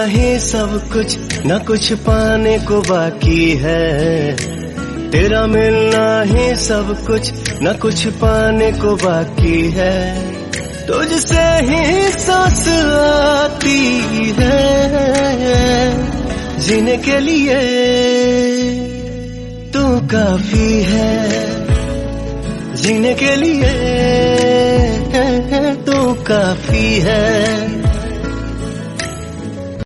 ही सब कुछ, न कुछ पाने को बाकी है। तेरा मिलना ही सब कुछ, न कुछ पाने को बाकी है। तुझसे ही सांस आती है जीने के लिए, तू काफी है जीने के लिए, तू काफी है।